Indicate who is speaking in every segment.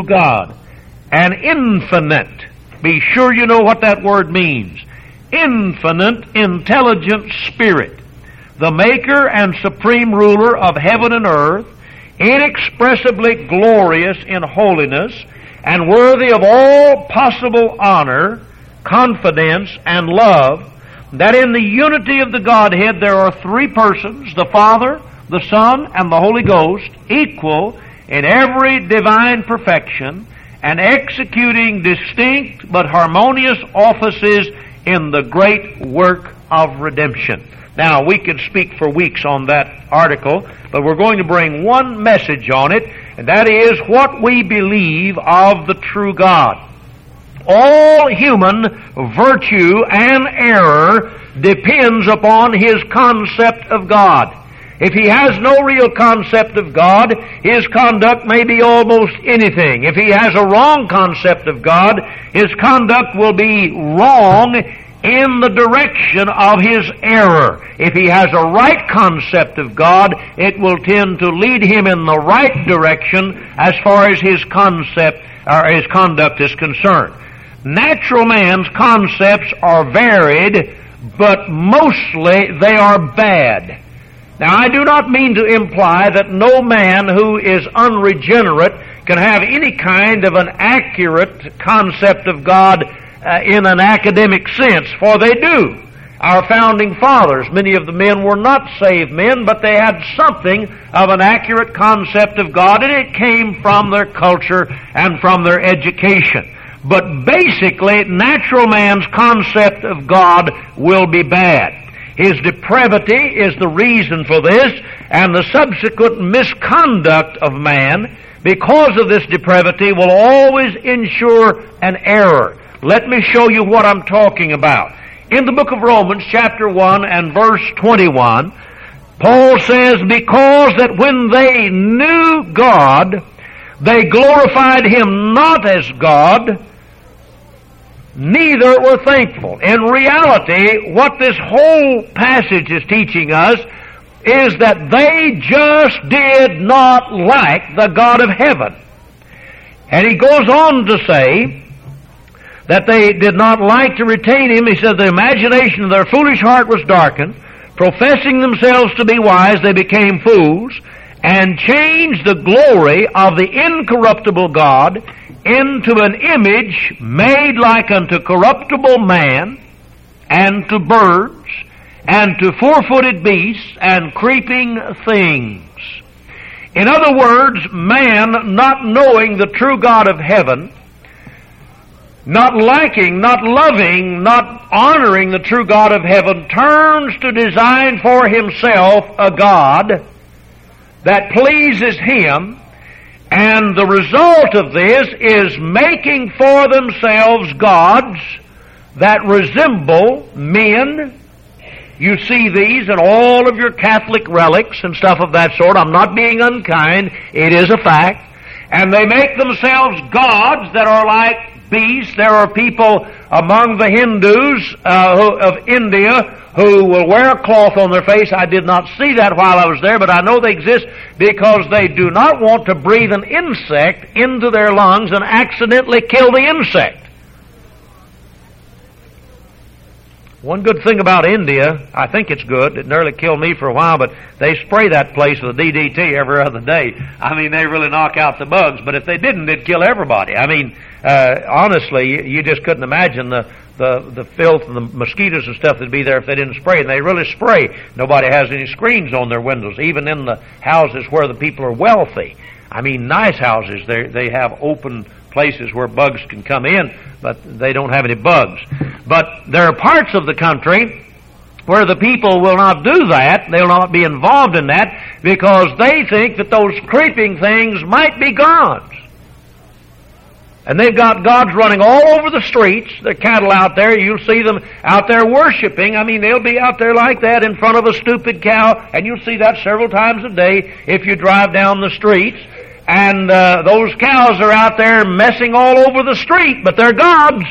Speaker 1: God, an infinite. Be sure you know what that word means. Infinite, intelligent Spirit, the maker and supreme ruler of heaven and earth, inexpressibly glorious in holiness, and worthy of all possible honor, confidence, and love, that in the unity of the Godhead there are three persons, the Father, the Son, and the Holy Ghost, equal in every divine perfection, and executing distinct but harmonious offices in the great work of redemption. Now, we could speak for weeks on that article, but we're going to bring one message on it, and that is what we believe of the true God. All human virtue and error depends upon his concept of God. If he has no real concept of God, his conduct may be almost anything. If he has a wrong concept of God, his conduct will be wrong in the direction of his error. If he has a right concept of God, it will tend to lead him in the right direction as far as his concept or his conduct is concerned. Natural man's concepts are varied, but mostly they are bad. Now, I do not mean to imply that no man who is unregenerate can have any kind of an accurate concept of God in an academic sense, for they do. Our founding fathers, many of the men were not saved men, but they had something of an accurate concept of God, and it came from their culture and from their education. But basically, natural man's concept of God will be bad. His depravity is the reason for this, and the subsequent misconduct of man, because of this depravity, will always ensure an error. Let me show you what I'm talking about. In the book of Romans, chapter 1 and verse 21, Paul says, because that when they knew God, they glorified Him not as God, neither were thankful. In reality, what this whole passage is teaching us is that they just did not like the God of heaven. And he goes on to say that they did not like to retain Him. He said the imagination of their foolish heart was darkened. Professing themselves to be wise, they became fools, and changed the glory of the incorruptible God into an image made like unto corruptible man, and to birds, and to four-footed beasts, and creeping things. In other words, man, not knowing the true God of heaven, not liking, not loving, not honoring the true God of heaven, turns to design for himself a God that pleases him, and the result of this is making for themselves gods that resemble men. You see these in all of your Catholic relics and stuff of that sort. I'm not being unkind. It is a fact. And they make themselves gods that are like beasts. There are people among the Hindus of India who will wear a cloth on their face. I did not see that while I was there, but I know they exist because they do not want to breathe an insect into their lungs and accidentally kill the insect. One good thing about India, I think it's good, it nearly killed me for a while, but they spray that place with DDT every other day. I mean, they really knock out the bugs, but if they didn't, they'd kill everybody. I mean, honestly, you just couldn't imagine the filth and the mosquitoes and stuff that'd be there if they didn't spray. And they really spray. Nobody has any screens on their windows, even in the houses where the people are wealthy. I mean, nice houses, they have open places where bugs can come in, but they don't have any bugs. But there are parts of the country where the people will not do that. They'll not be involved in that because they think that those creeping things might be gods. And they've got gods running all over the streets. The cattle out there, you'll see them out there worshiping. I mean, they'll be out there like that in front of a stupid cow, and you'll see that several times a day if you drive down the streets. And those cows are out there messing all over the street, but they're gods.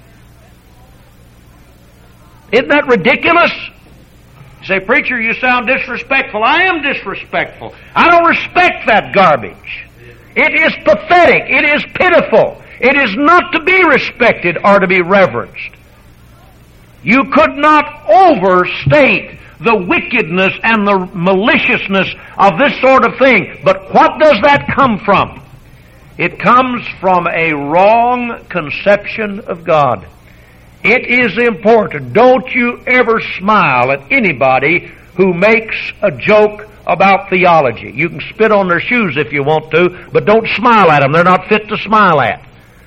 Speaker 1: Isn't that ridiculous? You say, preacher, you sound disrespectful. I am disrespectful. I don't respect that garbage. It is pathetic. It is pitiful. It is not to be respected or to be reverenced. You could not overstate the wickedness and the maliciousness of this sort of thing. But what does that come from? It comes from a wrong conception of God. It is important. Don't you ever smile at anybody who makes a joke about theology. You can spit on their shoes if you want to, but don't smile at them. They're not fit to smile at.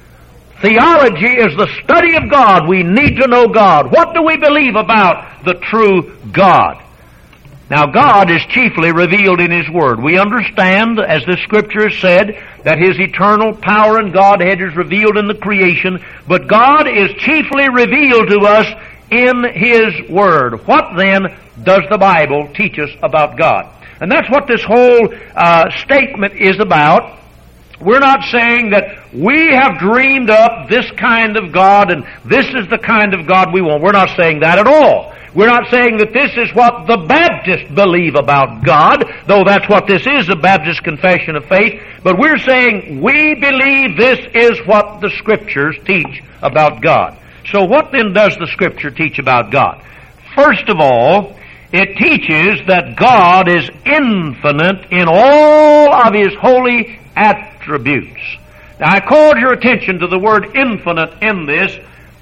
Speaker 1: Theology is the study of God. We need to know God. What do we believe about the true God? Now, God is chiefly revealed in His Word. We understand, as the Scripture has said, that His eternal power and Godhead is revealed in the creation, but God is chiefly revealed to us in His Word. What then does the Bible teach us about God? And that's what this whole statement is about. We're not saying that we have dreamed up this kind of God and this is the kind of God we want. We're not saying that at all. We're not saying that this is what the Baptists believe about God, though that's what this is, a Baptist confession of faith. But we're saying we believe this is what the Scriptures teach about God. So what then does the Scripture teach about God? First of all, it teaches that God is infinite in all of His holy attributes. Now, I called your attention to the word infinite in this,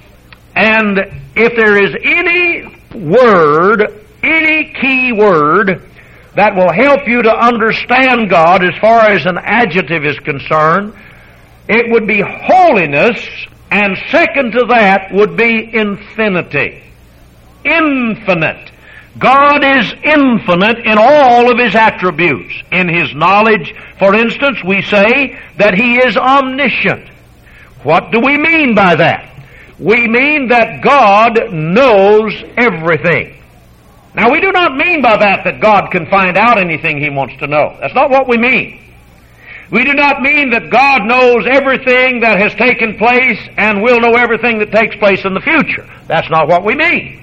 Speaker 1: and if there is any word, any key word that will help you to understand God as far as an adjective is concerned, it would be holiness, and second to that would be infinity. Infinite. God is infinite in all of His attributes. In His knowledge, for instance, we say that He is omniscient. What do we mean by that? We mean that God knows everything. Now, we do not mean by that God can find out anything He wants to know. That's not what we mean. We do not mean that God knows everything that has taken place and will know everything that takes place in the future. That's not what we mean.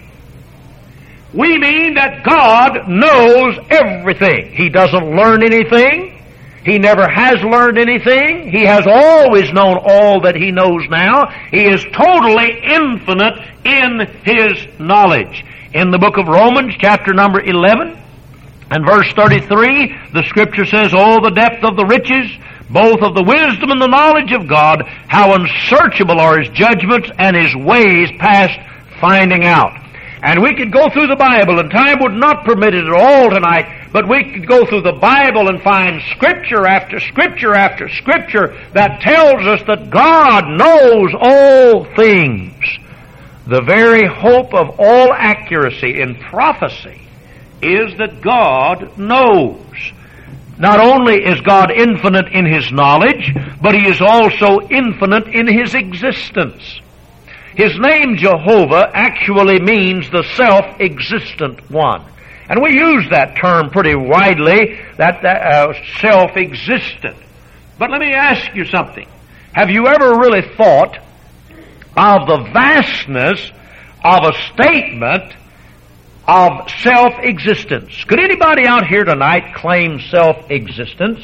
Speaker 1: We mean that God knows everything. He doesn't learn anything. He never has learned anything. He has always known all that He knows now. He is totally infinite in His knowledge. In the book of Romans, chapter number 11, and verse 33, the Scripture says, "Oh, the depth of the riches, both of the wisdom and the knowledge of God, how unsearchable are His judgments and His ways past finding out." And we could go through the Bible, and time would not permit it at all tonight, but we could go through the Bible and find Scripture after Scripture after Scripture that tells us that God knows all things. The very hope of all accuracy in prophecy is that God knows. Not only is God infinite in His knowledge, but He is also infinite in His existence. His name, Jehovah, actually means the self-existent one. And we use that term pretty widely, that self-existent. But let me ask you something. Have you ever really thought of the vastness of a statement of self-existence? Could anybody out here tonight claim self-existence?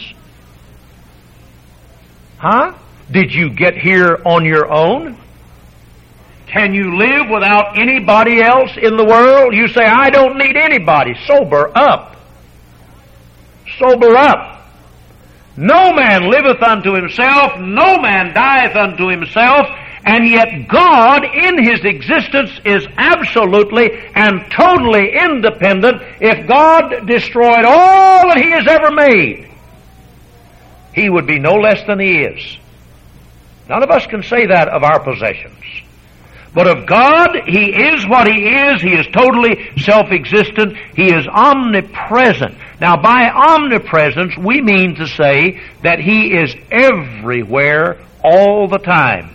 Speaker 1: Huh? Did you get here on your own? Can you live without anybody else in the world? You say, I don't need anybody. Sober up. Sober up. No man liveth unto himself, no man dieth unto himself, and yet God in His existence is absolutely and totally independent. If God destroyed all that He has ever made, He would be no less than He is. None of us can say that of our possessions. But of God, He is what He is. He is totally self-existent. He is omnipresent. Now, by omnipresence, we mean to say that He is everywhere all the time.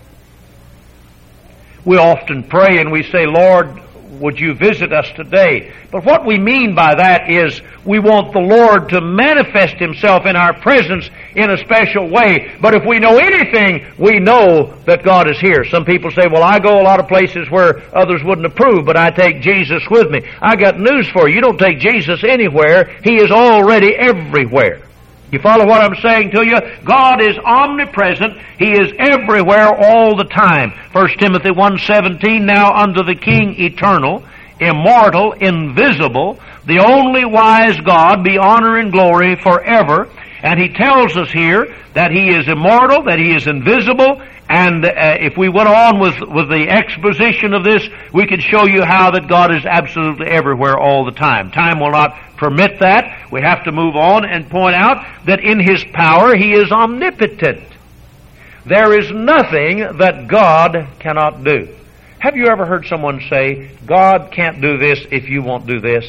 Speaker 1: We often pray and we say, Lord, would you visit us today? But what we mean by that is we want the Lord to manifest Himself in our presence in a special way. But if we know anything, we know that God is here. Some people say, well, I go a lot of places where others wouldn't approve, but I take Jesus with me. I got news for you. You don't take Jesus anywhere. He is already everywhere. You follow what I'm saying to you? God is omnipresent. He is everywhere all the time. 1 Timothy 1:17, now unto the King eternal, immortal, invisible, the only wise God, be honor and glory forever. And he tells us here that he is immortal, that he is invisible, and if we went on with the exposition of this, we could show you how that God is absolutely everywhere all the time. Time will not permit that. We have to move on and point out that in his power he is omnipotent. There is nothing that God cannot do. Have you ever heard someone say, God can't do this if you won't do this?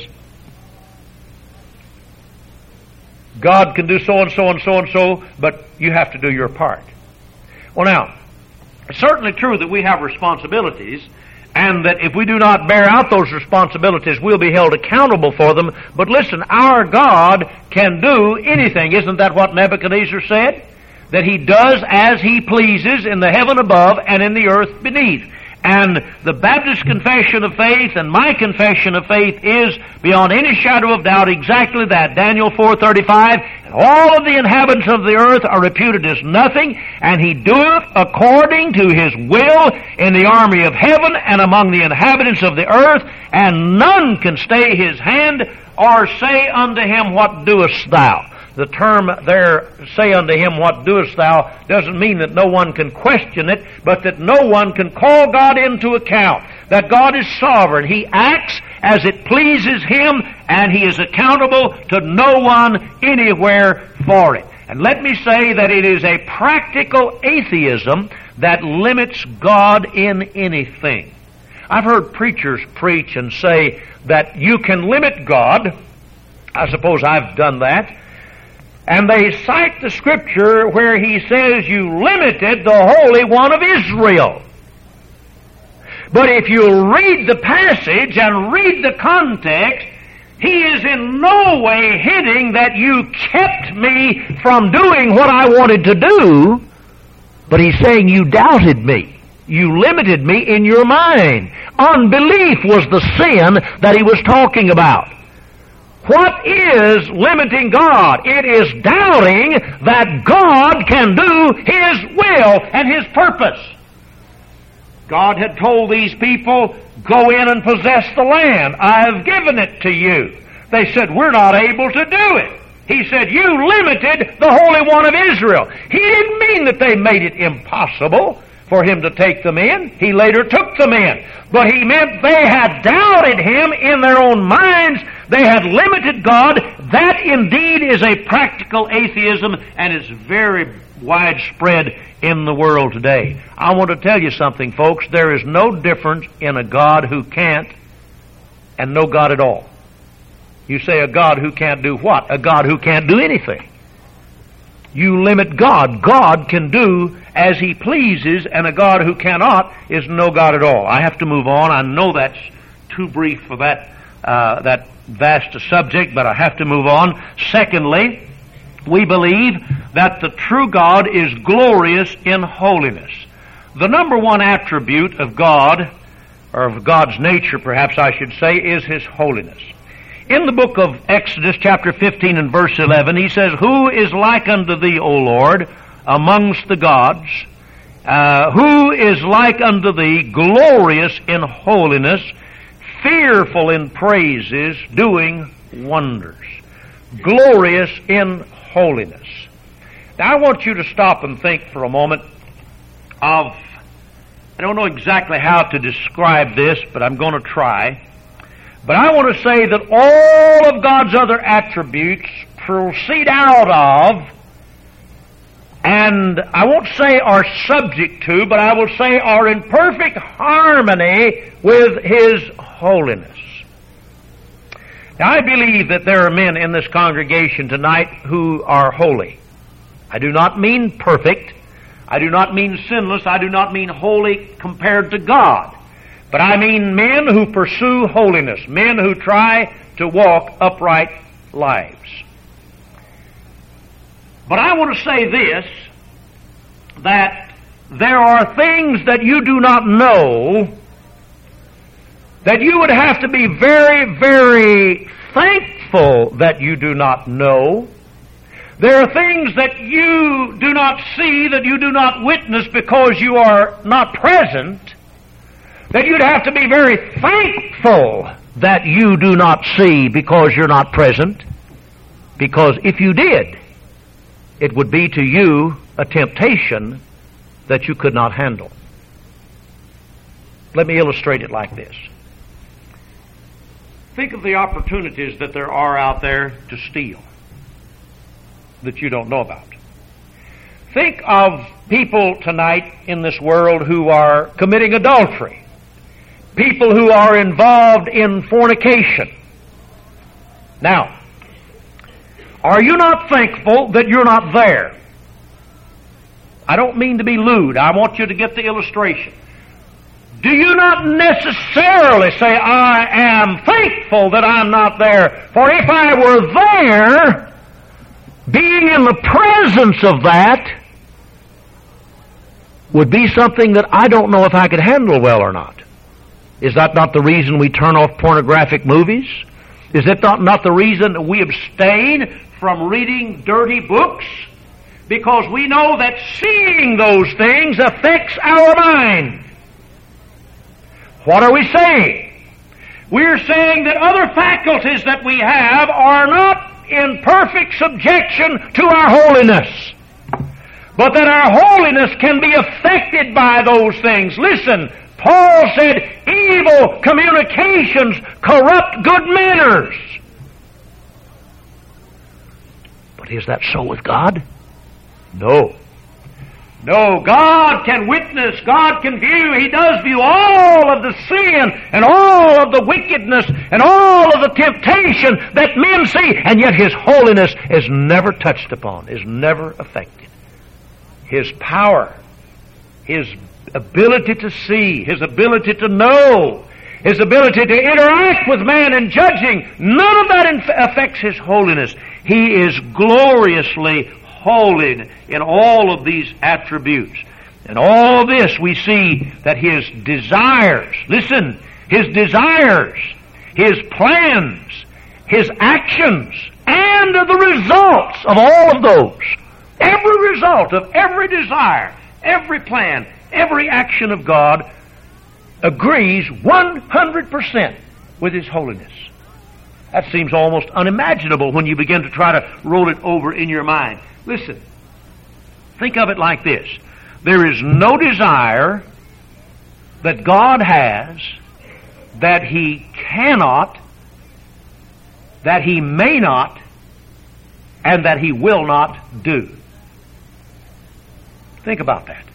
Speaker 1: God can do so and so and so and so, but you have to do your part. Well, now, it's certainly true that we have responsibilities, and that if we do not bear out those responsibilities, we'll be held accountable for them. But listen, our God can do anything. Isn't that what Nebuchadnezzar said? That he does as he pleases in the heaven above and in the earth beneath. And the Baptist confession of faith and my confession of faith is, beyond any shadow of doubt, exactly that. Daniel 4:35, and all of the inhabitants of the earth are reputed as nothing, and he doeth according to his will in the army of heaven and among the inhabitants of the earth, and none can stay his hand or say unto him, what doest thou? The term there, say unto him, what doest thou, doesn't mean that no one can question it, but that no one can call God into account. That God is sovereign. He acts as it pleases him, and he is accountable to no one anywhere for it. And let me say that it is a practical atheism that limits God in anything. I've heard preachers preach and say that you can limit God. I suppose I've done that. And they cite the scripture where he says, you limited the Holy One of Israel. But if you read the passage and read the context, he is in no way hinting that you kept me from doing what I wanted to do, but he's saying you doubted me. You limited me in your mind. Unbelief was the sin that he was talking about. What is limiting God? It is doubting that God can do his will and his purpose. God had told these people, go in and possess the land. I have given it to you. They said, we're not able to do it. He said, you limited the Holy One of Israel. He didn't mean that they made it impossible for him to take them in. He later took them in. But he meant they had doubted him in their own minds. They had limited God. That indeed is a practical atheism, and it's very widespread in the world today. I want to tell you something, folks. There is no difference in a God who can't and no God at all. You say a God who can't do what? A God who can't do anything. You limit God. God can do as he pleases, and a God who cannot is no God at all. I have to move on. I know that's too brief for that vast a subject, but I have to move on. Secondly, we believe that the true God is glorious in holiness. The number one attribute of God, or of God's nature perhaps I should say, is his holiness. In the book of Exodus chapter 15 and verse 11, he says, who is like unto thee, O Lord, amongst the gods? Who is like unto thee, glorious in holiness, fearful in praises, doing wonders? Glorious in holiness. Now I want you to stop and think for a moment of, I don't know exactly how to describe this, but I'm going to try. But I want to say that all of God's other attributes proceed out of, and I won't say are subject to, but I will say are in perfect harmony with his holiness. Now I believe that there are men in this congregation tonight who are holy. I do not mean perfect. I do not mean sinless. I do not mean holy compared to God. But I mean men who pursue holiness, men who try to walk upright lives. But I want to say this, that there are things that you do not know that you would have to be very, very thankful that you do not know. There are things that you do not see, that you do not witness because you are not present, that you'd have to be very thankful that you do not see because you're not present. Because if you did, it would be to you a temptation that you could not handle. Let me illustrate it like this. Think of the opportunities that there are out there to steal that you don't know about. Think of people tonight in this world who are committing adultery, people who are involved in fornication. Now, are you not thankful that you're not there? I don't mean to be lewd. I want you to get the illustration. Do you not necessarily say, I am thankful that I'm not there? For if I were there, being in the presence of that would be something that I don't know if I could handle well or not. Is that not the reason we turn off pornographic movies? Is that not the reason that we abstain from reading dirty books? Because we know that seeing those things affects our mind. What are we saying? We're saying that other faculties that we have are not in perfect subjection to our holiness, but that our holiness can be affected by those things. Listen, Paul said, evil communications corrupt good manners. But is that so with God? No. No, God can witness, God can view, He does view all of the sin and all of the wickedness and all of the temptation that men see, and yet His holiness is never touched upon, is never affected. His power, His ability to see, His ability to know, His ability to interact with man in judging, none of that affects His holiness. He is gloriously holy in all of these attributes. And all this we see that His desires, listen, His desires, His plans, His actions, and the results of all of those, every result of every desire, every plan, every action of God agrees 100% with His holiness. That seems almost unimaginable when you begin to try to roll it over in your mind. Listen, think of it like this. There is no desire that God has that He cannot, that He may not, and that He will not do. Think about that.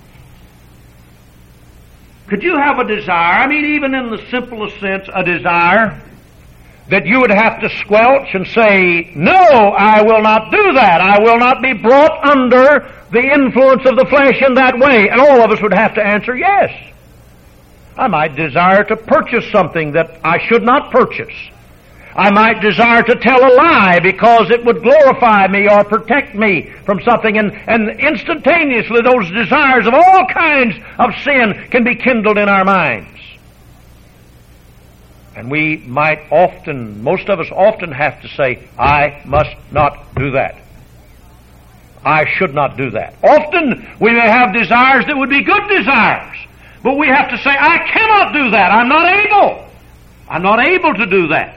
Speaker 1: Could you have a desire, I mean even in the simplest sense, a desire that you would have to squelch and say, no, I will not do that. I will not be brought under the influence of the flesh in that way. And all of us would have to answer yes. I might desire to purchase something that I should not purchase. I might desire to tell a lie because it would glorify me or protect me from something. And instantaneously those desires of all kinds of sin can be kindled in our minds. And we might often, most of us often have to say, I must not do that. I should not do that. Often we may have desires that would be good desires, but we have to say, I cannot do that. I'm not able. I'm not able to do that.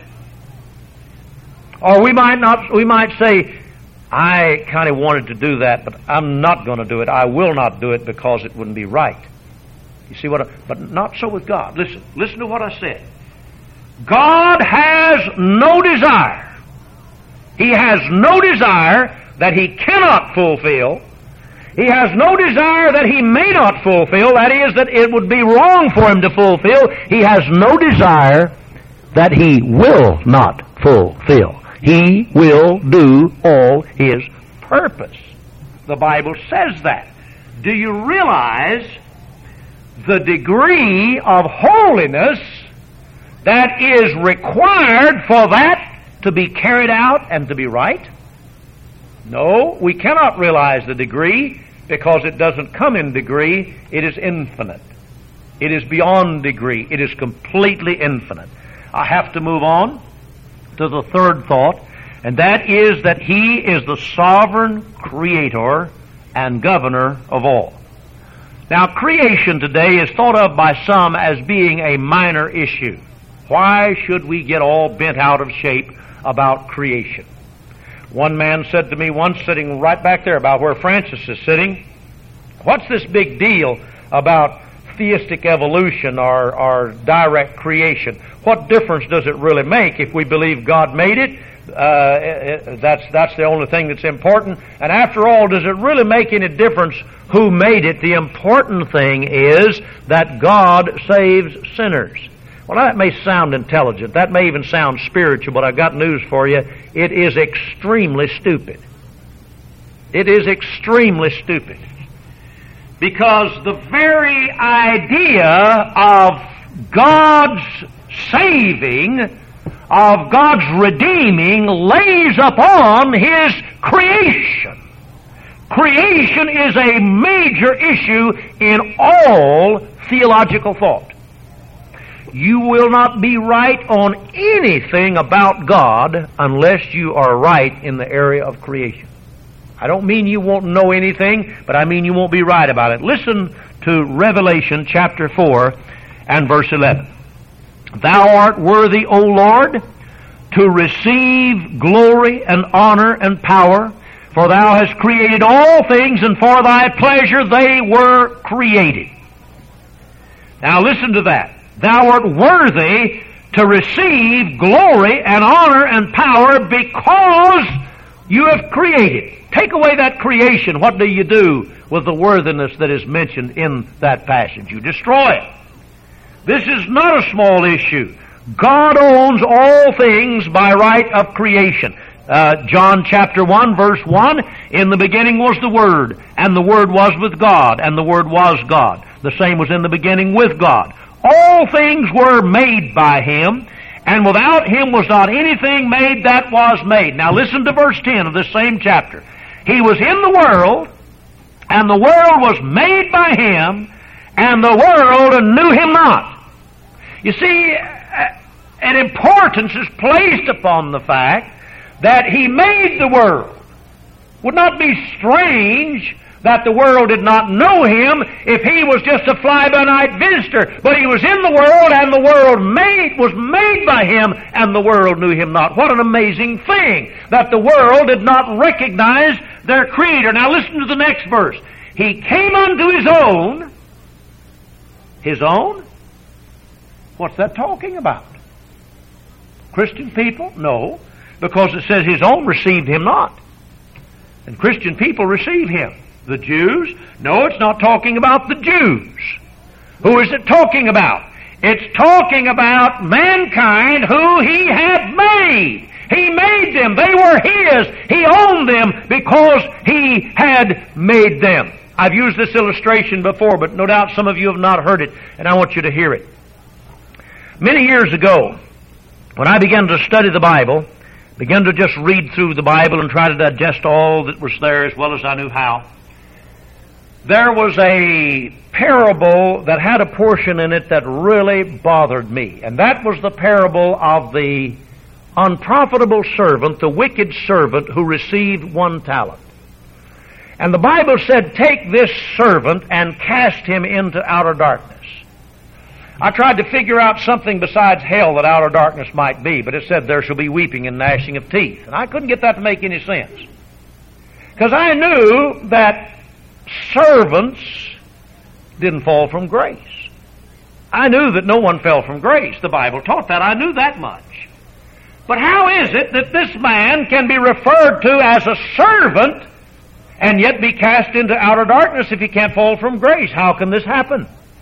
Speaker 1: Or we might say, I kind of wanted to do that, but I'm not going to do it. I will not do it because it wouldn't be right. You see but not so with God. Listen to what I said. God has no desire. He has no desire that He cannot fulfill. He has no desire that He may not fulfill. That is, that it would be wrong for Him to fulfill. He has no desire that He will not fulfill. He will do all His purpose. The Bible says that. Do you realize the degree of holiness that is required for that to be carried out and to be right? No, we cannot realize the degree because it doesn't come in degree. It is infinite. It is beyond degree. It is completely infinite. I have to move on to the third thought, And that is that He is the sovereign creator and governor of all. Now, creation today is thought of by some as being a minor issue. Why should we get all bent out of shape about creation? One man said to me once, sitting right back there about where Francis is sitting, "What's this big deal about theistic evolution or direct creation? What difference does it really make if we believe God made it? That's the only thing that's important. And after all, does it really make any difference who made it? The important thing is that God saves sinners." Well, that may sound intelligent. That may even sound spiritual, but I've got news for you. It is extremely stupid. It is extremely stupid. Because the very idea of God's saving, of God's redeeming, lays upon His creation. Creation is a major issue in all theological thought. You will not be right on anything about God unless you are right in the area of creation. I don't mean you won't know anything, but I mean you won't be right about it. Listen to Revelation chapter 4 and verse 11. "Thou art worthy, O Lord, to receive glory and honor and power, for Thou hast created all things, and for Thy pleasure they were created." Now listen to that. Thou art worthy to receive glory and honor and power because you have created. Take away that creation. What do you do with the worthiness that is mentioned in that passage? You destroy it. This is not a small issue. God owns all things by right of creation. John chapter 1 verse 1, "In the beginning was the Word, and the Word was with God, and the Word was God. The same was in the beginning with God. All things were made by Him, and without Him was not anything made that was made." Now listen to verse 10 of this same chapter. "He was in the world, and the world was made by Him, and the world knew Him not." You see, an importance is placed upon the fact that He made the world. Would not be strange that the world did not know Him if He was just a fly-by-night visitor. But He was in the world, and the world was made by Him, and the world knew Him not. What an amazing thing, that the world did not recognize their Creator. Now listen to the next verse. "He came unto His own." His own? What's that talking about? Christian people? No, because it says His own received Him not. And Christian people receive Him. The Jews? No, it's not talking about the Jews. Who is it talking about? It's talking about mankind who He had made. He made them. They were His. He owned them because He had made them. I've used this illustration before, but no doubt some of you have not heard it, and I want you to hear it. Many years ago, when I began to study the Bible, began to just read through the Bible and try to digest all that was there as well as I knew how, there was a parable that had a portion in it that really bothered me. And that was the parable of the unprofitable servant, the wicked servant who received 1 talent. And the Bible said, "Take this servant and cast him into outer darkness." I tried to figure out something besides hell that outer darkness might be, but it said, "There shall be weeping and gnashing of teeth." And I couldn't get that to make any sense. Because I knew that servants didn't fall from grace. I knew that no one fell from grace. The Bible taught that. I knew that much. But how is it that this man can be referred to as a servant and yet be cast into outer darkness if he can't fall from grace? How can this happen?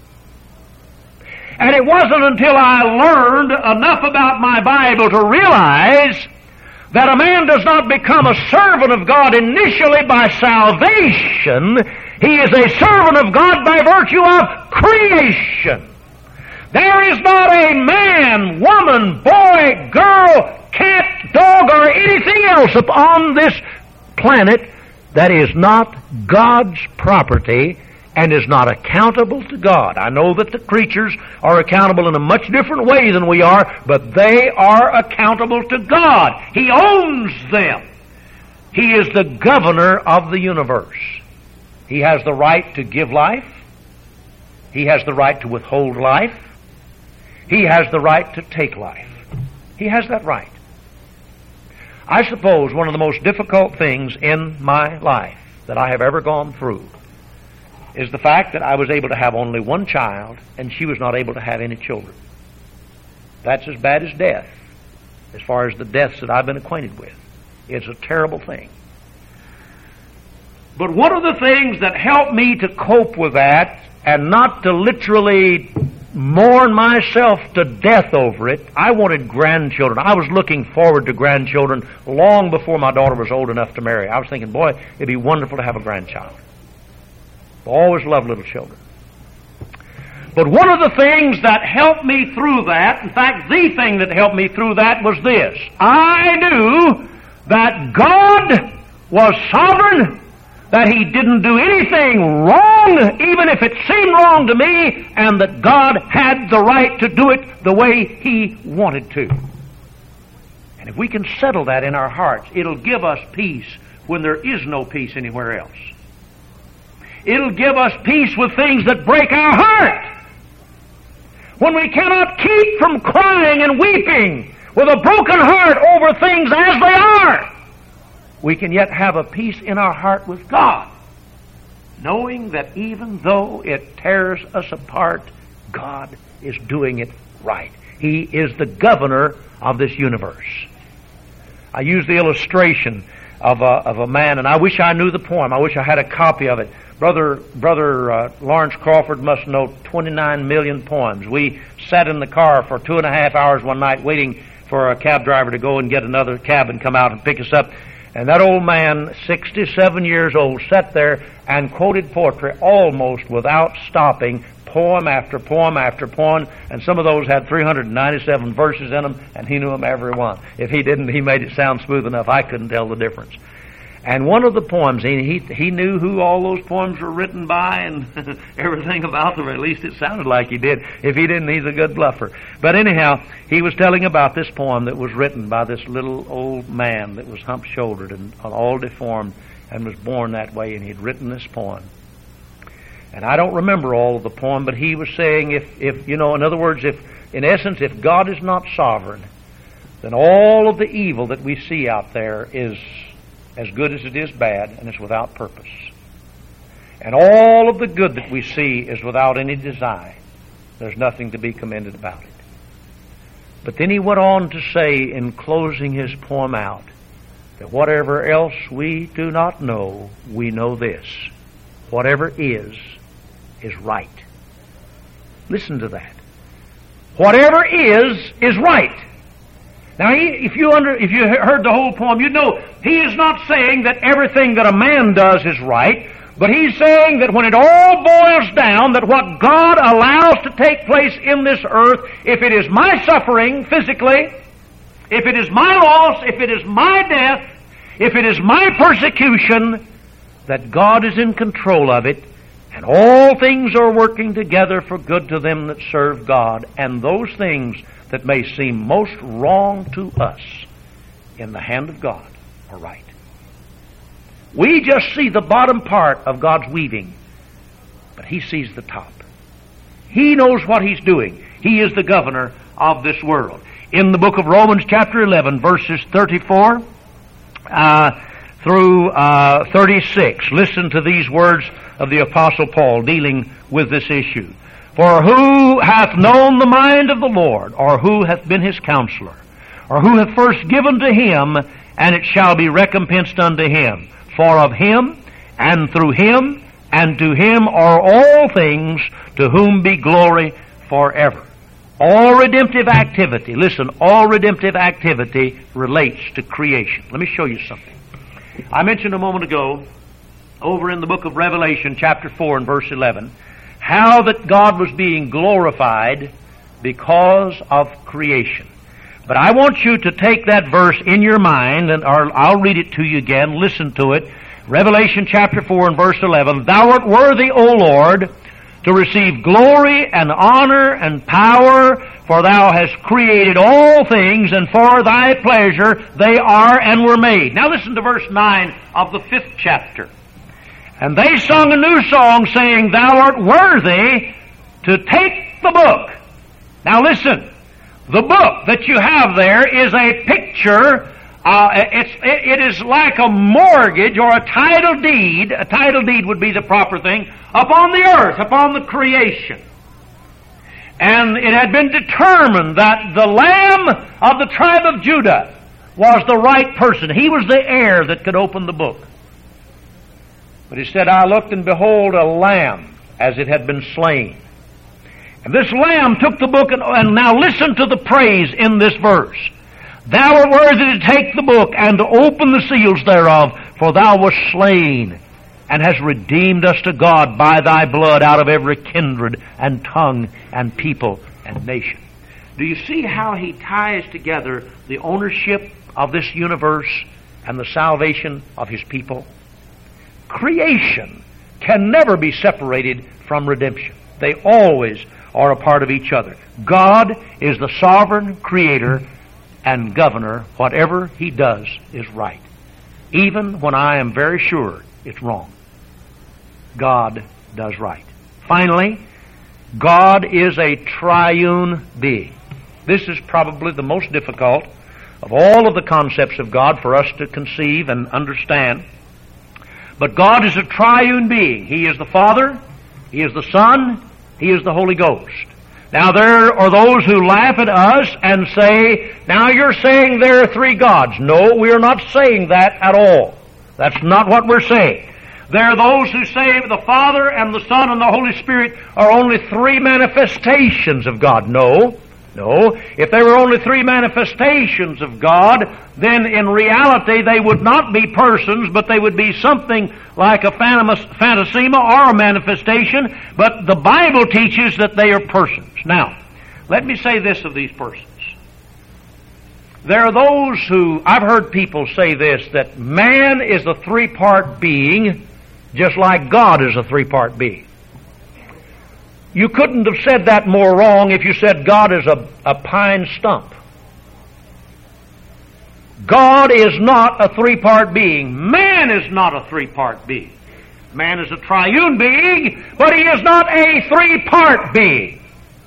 Speaker 1: And it wasn't until I learned enough about my Bible to realize that a man does not become a servant of God initially by salvation. He is a servant of God by virtue of creation. There is not a man, woman, boy, girl, cat, dog, or anything else upon this planet that is not God's property and is not accountable to God. I know that the creatures are accountable in a much different way than we are, but they are accountable to God. He owns them. He is the governor of the universe. He has the right to give life. He has the right to withhold life. He has the right to take life. He has that right. I suppose one of the most difficult things in my life that I have ever gone through is the fact that I was able to have only one child and she was not able to have any children. That's as bad as death, as far as the deaths that I've been acquainted with. It's a terrible thing. But one of the things that helped me to cope with that and not to literally mourn myself to death over it, I wanted grandchildren. I was looking forward to grandchildren long before my daughter was old enough to marry. I was thinking, boy, it'd be wonderful to have a grandchild. I always loved little children. But one of the things that helped me through that, in fact, the thing that helped me through that was this. I knew that God was sovereign, that He didn't do anything wrong, even if it seemed wrong to me, and that God had the right to do it the way He wanted to. And if we can settle that in our hearts, it'll give us peace when there is no peace anywhere else. It'll give us peace with things that break our heart. When we cannot keep from crying and weeping with a broken heart over things as they are, we can yet have a peace in our heart with God, knowing that even though it tears us apart, God is doing it right. He is the governor of this universe. I use the illustration of a man, and I wish I knew the poem. I wish I had a copy of it. Brother Lawrence Crawford must know 29 million poems. We sat in the car for 2.5 hours one night waiting for a cab driver to go and get another cab and come out and pick us up. And that old man, 67 years old, sat there and quoted poetry almost without stopping, poem after poem after poem, and some of those had 397 verses in them, and he knew them every one. If he didn't, he made it sound smooth enough. I couldn't tell the difference. And one of the poems, he knew who all those poems were written by and everything about them, or at least it sounded like he did. If he didn't, he's a good bluffer. But anyhow, he was telling about this poem that was written by this little old man that was hump-shouldered and all deformed and was born that way, and he'd written this poem. And I don't remember all of the poem, but he was saying if in other words, in essence, if God is not sovereign, then all of the evil that we see out there is as good as it is bad, and it's without purpose. And all of the good that we see is without any design. There's nothing to be commended about it. But then he went on to say, in closing his poem out, that whatever else we do not know, we know this. Whatever is right. Listen to that. Whatever is right. Now, if you heard the whole poem, you'd know he is not saying that everything that a man does is right, but he's saying that when it all boils down, that what God allows to take place in this earth, if it is my suffering physically, if it is my loss, if it is my death, if it is my persecution, that God is in control of it, and all things are working together for good to them that serve God, and those things that may seem most wrong to us in the hand of God are right. We just see the bottom part of God's weaving, but He sees the top. He knows what He's doing. He is the governor of this world. In the book of Romans chapter 11, verses 34 through 36, listen to these words of the Apostle Paul dealing with this issue. For who hath known the mind of the Lord, or who hath been His counselor, or who hath first given to Him, and it shall be recompensed unto Him? For of Him, and through Him, and to Him are all things, to whom be glory forever. All redemptive activity, listen, all redemptive activity relates to creation. Let me show you something. I mentioned a moment ago, over in the book of Revelation, chapter 4 and verse 11, how that God was being glorified because of creation. But I want you to take that verse in your mind, and I'll read it to you again. Listen to it. Revelation chapter 4 and verse 11, Thou art worthy, O Lord, to receive glory and honor and power, for Thou hast created all things, and for Thy pleasure they are and were made. Now listen to verse 9 of the 5th chapter. And they sung a new song, saying, Thou art worthy to take the book. Now listen, the book that you have there is a picture. It is like a mortgage or a title deed. A title deed would be the proper thing upon the earth, upon the creation. And it had been determined that the Lamb of the tribe of Judah was the right person. He was the heir that could open the book. But he said, I looked and behold a lamb as it had been slain. And this lamb took the book, and now listen to the praise in this verse. Thou art worthy to take the book and to open the seals thereof, for thou wast slain, and hast redeemed us to God by thy blood out of every kindred and tongue and people and nation. Do you see how he ties together the ownership of this universe and the salvation of his people? Creation can never be separated from redemption. They always are a part of each other. God is the sovereign creator and governor. Whatever he does is right, even when I am very sure it's wrong. God does right. Finally, God is a triune being. This is probably the most difficult of all of the concepts of God for us to conceive and understand. But God is a triune being. He is the Father, He is the Son, He is the Holy Ghost. Now there are those who laugh at us and say, now you're saying there are three gods. No, we are not saying that at all. That's not what we're saying. There are those who say the Father and the Son and the Holy Spirit are only three manifestations of God. No. If they were only three manifestations of God, then in reality they would not be persons, but they would be something like a phantasema or a manifestation. But the Bible teaches that they are persons. Now, let me say this of these persons. There are those who, I've heard people say this, that man is a three-part being, just like God is a three-part being. You couldn't have said that more wrong if you said God is a pine stump. God is not a three-part being. Man is not a three-part being. Man is a triune being, but he is not a three-part being.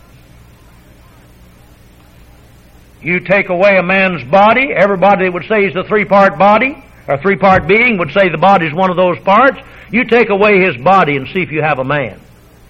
Speaker 1: You take away a man's body, everybody would say he's a three-part body, or three-part being would say the body is one of those parts. You take away his body and see if you have a man.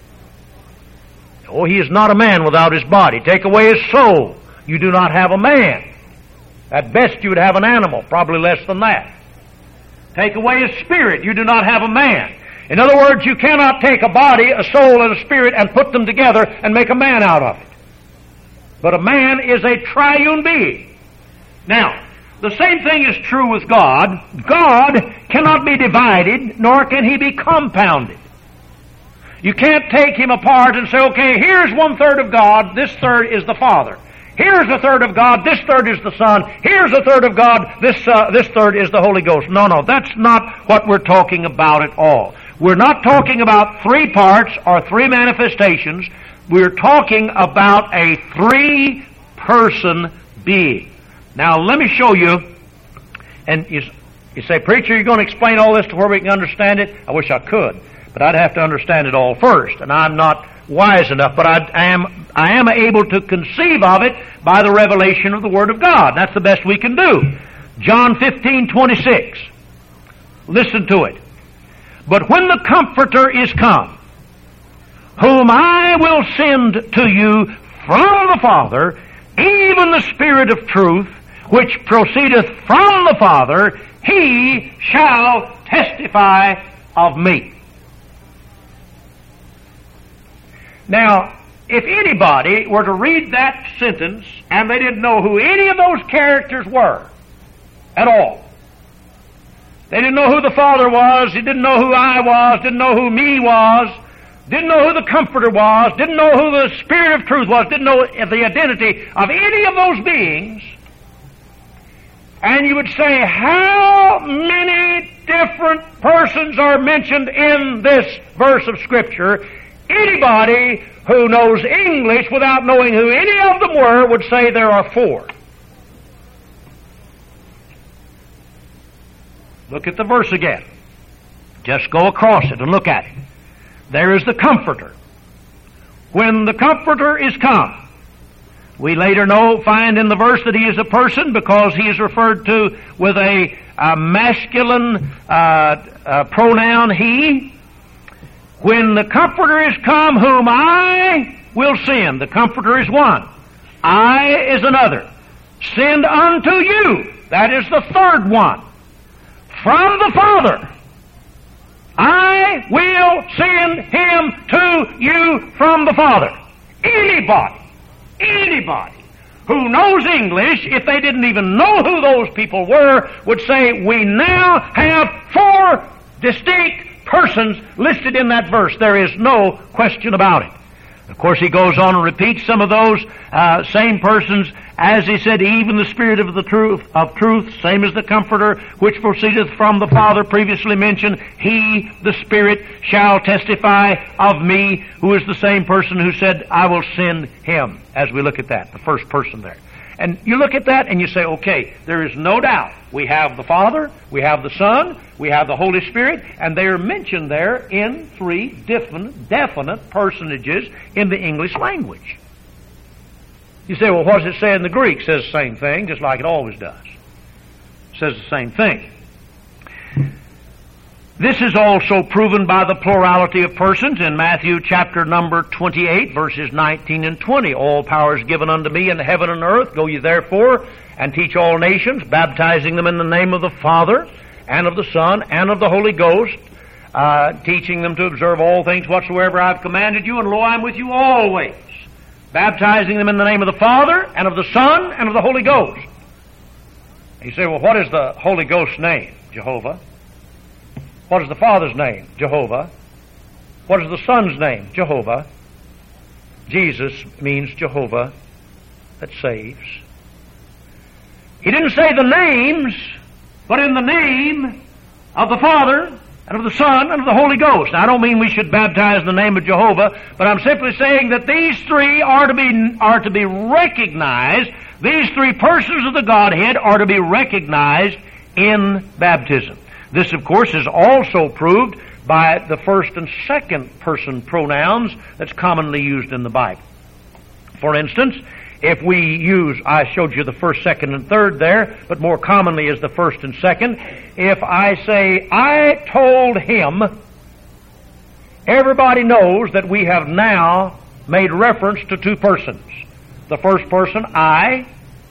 Speaker 1: Oh, he is not a man without his body. Take away his soul, you do not have a man. At best you would have an animal, probably less than that. Take away his spirit, you do not have a man. In other words, you cannot take a body, a soul, and a spirit and put them together and make a man out of it. But a man is a triune being. Now, the same thing is true with God. God cannot be divided, nor can he be compounded. You can't take him apart and say, okay, here's 1/3 of God, this third is the Father. Here's 1/3 of God, this third is the Son. Here's 1/3 of God, this third is the Holy Ghost. No, that's not what we're talking about at all. We're not talking about three parts or three manifestations. We're talking about a three-person being. Now, let me show you, and you say, preacher, you're going to explain all this to where we can understand it? I wish I could. But I'd have to understand it all first, and I'm not wise enough, but I am able to conceive of it by the revelation of the Word of God. That's the best we can do. John 15:26. Listen to it. But when the Comforter is come, whom I will send to you from the Father, even the Spirit of truth, which proceedeth from the Father, he shall testify of me. Now, if anybody were to read that sentence and they didn't know who any of those characters were at all, they didn't know who the Father was, they didn't know who I was, didn't know who me was, didn't know who the Comforter was, didn't know who the Spirit of truth was, didn't know the identity of any of those beings, and you would say, how many different persons persons are mentioned in this verse of Scripture, anybody who knows English without knowing who any of them were would say there are four. Look at the verse again. Just go across it and look at it. There is the Comforter. When the Comforter is come, we later find in the verse that he is a person because he is referred to with a masculine pronoun, he. When the Comforter is come, whom I will send. The Comforter is one. I is another. Send unto you. That is the third one. From the Father. I will send him to you from the Father. Anybody who knows English, if they didn't even know who those people were, would say, we now have four distinct persons listed in that verse. There is no question about it. Of course, he goes on and repeats some of those same persons, as he said, even the Spirit of truth, same as the Comforter, which proceedeth from the Father, previously mentioned. He, the Spirit, shall testify of me, who is the same person who said, I will send him, as we look at that, the first person there. And you look at that and you say, okay, there is no doubt. We have the Father, we have the Son, we have the Holy Spirit, and they are mentioned there in three definite personages in the English language. You say, well, what does it say in the Greek? It says the same thing, just like it always does. It says the same thing. This is also proven by the plurality of persons in Matthew chapter number 28, verses 19 and 20. All power is given unto me in heaven and earth. Go ye therefore and teach all nations, baptizing them in the name of the Father and of the Son and of the Holy Ghost, teaching them to observe all things whatsoever I have commanded you, and lo, I am with you always, baptizing them in the name of the Father and of the Son and of the Holy Ghost. You say, well, what is the Holy Ghost's name? Jehovah. What is the Father's name? Jehovah. What is the Son's name? Jehovah. Jesus means Jehovah that saves. He didn't say the names, but in the name of the Father and of the Son and of the Holy Ghost. Now, I don't mean we should baptize in the name of Jehovah, but I'm simply saying that these three are to be recognized. These three persons of the Godhead are to be recognized in baptism. This, of course, is also proved by the first and second person pronouns that's commonly used in the Bible. For instance, if we use, I showed you the first, second, and third there, but more commonly is the first and second. If I say, I told him, everybody knows that we have now made reference to two persons. The first person, I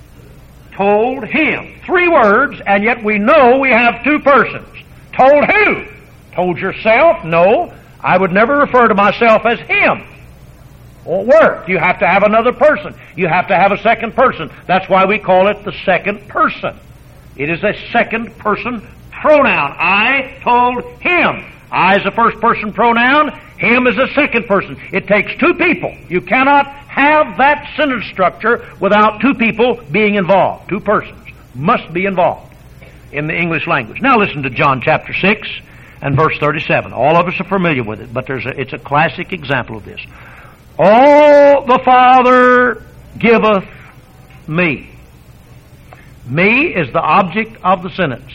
Speaker 1: told him. Three words, and yet we know we have two persons. Told who? Told yourself? No. I would never refer to myself as him. Won't work. You have to have another person. You have to have a second person. That's why we call it the second person. It is a second person pronoun. I told him. I is a first person pronoun. Him is a second person. It takes two people. You cannot have that sentence structure without two people being involved. Two persons must be involved in the English language. Now listen to John chapter 6 and verse 37. All of us are familiar with it, but it's a classic example of this. All the Father giveth me. Me is the object of the sentence.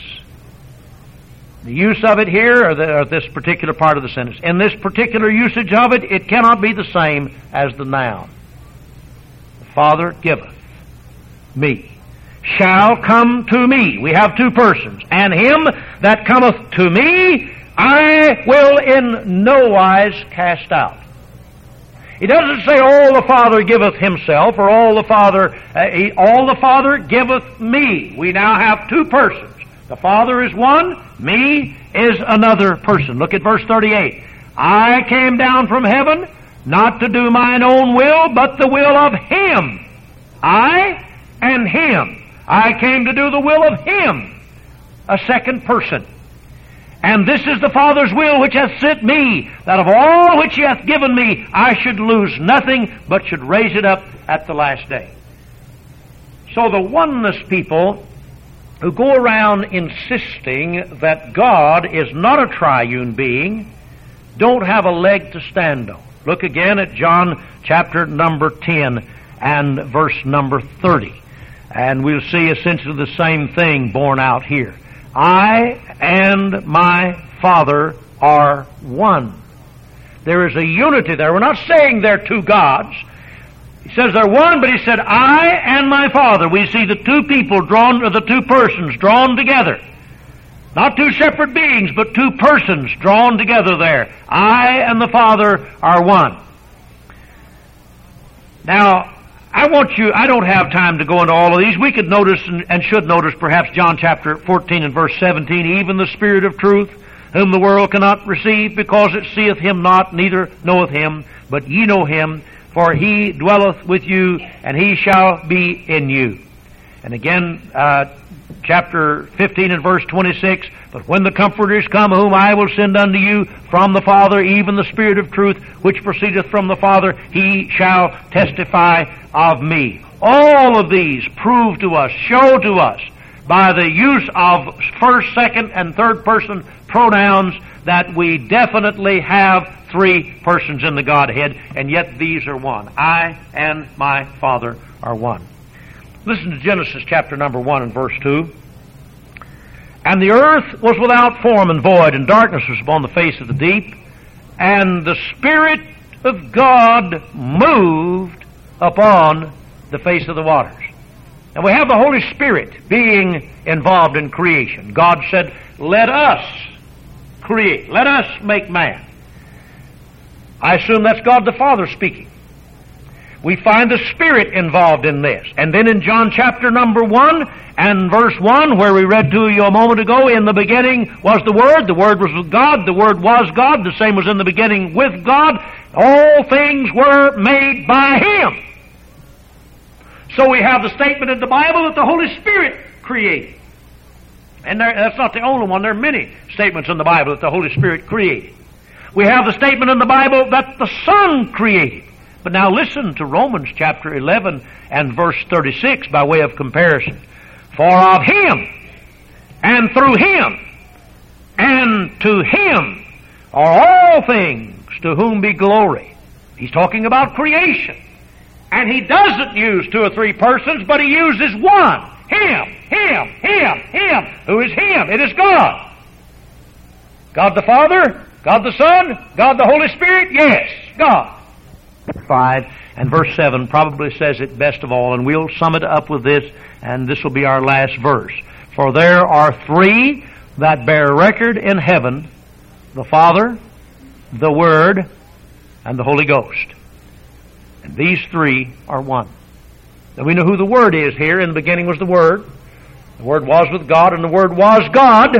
Speaker 1: The use of it here, or this particular part of the sentence. In this particular usage of it, it cannot be the same as the noun. The Father giveth me. Shall come to me. We have two persons. And him that cometh to me, I will in no wise cast out. He doesn't say all the Father giveth himself, or all the Father giveth me. We now have two persons. The Father is one, me is another person. Look at verse 38. I came down from heaven, not to do mine own will, but the will of him. I and him. I came to do the will of him, a second person. And this is the Father's will which hath sent me, that of all which he hath given me, I should lose nothing, but should raise it up at the last day. So the oneness people, who go around insisting that God is not a triune being don't have a leg to stand on. Look again at John chapter number 10 and verse number 30. And we'll see essentially the same thing borne out here. I and my Father are one. There is a unity there. We're not saying they're two gods. He says they're one, but he said, I and my Father. We see the two people drawn, or the two persons drawn together. Not two separate beings, but two persons drawn together there. I and the Father are one. Now, I don't have time to go into all of these. We could notice and should notice perhaps John chapter 14 and verse 17, even the Spirit of truth, whom the world cannot receive, because it seeth him not, neither knoweth him, but ye know him, for he dwelleth with you, and he shall be in you. And again, chapter 15 and verse 26, but when the Comforter is come, whom I will send unto you from the Father, even the Spirit of truth, which proceedeth from the Father, he shall testify of me. All of these prove to us, show to us, by the use of first, second, and third person pronouns, that we definitely have three persons in the Godhead, and yet these are one. I and my Father are one. Listen to Genesis chapter number 1 and verse 2. And the earth was without form and void, and darkness was upon the face of the deep, and the Spirit of God moved upon the face of the waters. And we have the Holy Spirit being involved in creation. God said, let us create, let us make man. I assume that's God the Father speaking. We find the Spirit involved in this. And then in John chapter number 1 and verse 1, where we read to you a moment ago, in the beginning was the Word was with God, the Word was God, the same was in the beginning with God. All things were made by Him. So we have the statement in the Bible that the Holy Spirit created. And that's not the only one. There are many statements in the Bible that the Holy Spirit created. We have the statement in the Bible that the Son created. But now listen to Romans chapter 11 and verse 36 by way of comparison. For of Him, and through Him, and to Him are all things, to whom be glory. He's talking about creation. And He doesn't use two or three persons, but He uses one. Him. Who is Him? It is God. God the Father, God the Son, God the Holy Spirit? Yes, God. 5 and verse 7 probably says it best of all, and we'll sum it up with this, and this will be our last verse. For there are three that bear record in heaven, the Father, the Word, and the Holy Ghost. And these three are one. Now we know who the Word is here. In the beginning was the Word. The Word was with God, and the Word was God.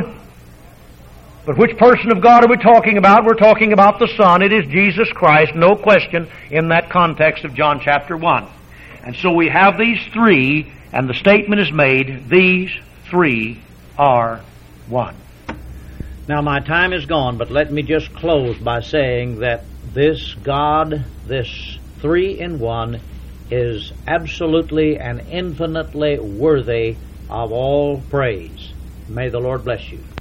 Speaker 1: But which person of God are we talking about? We're talking about the Son. It is Jesus Christ, no question, in that context of John chapter 1. And so we have these three, and the statement is made, these three are one.
Speaker 2: Now my time is gone, but let me just close by saying that this God, this three in one, is absolutely and infinitely worthy of all praise. May the Lord bless you.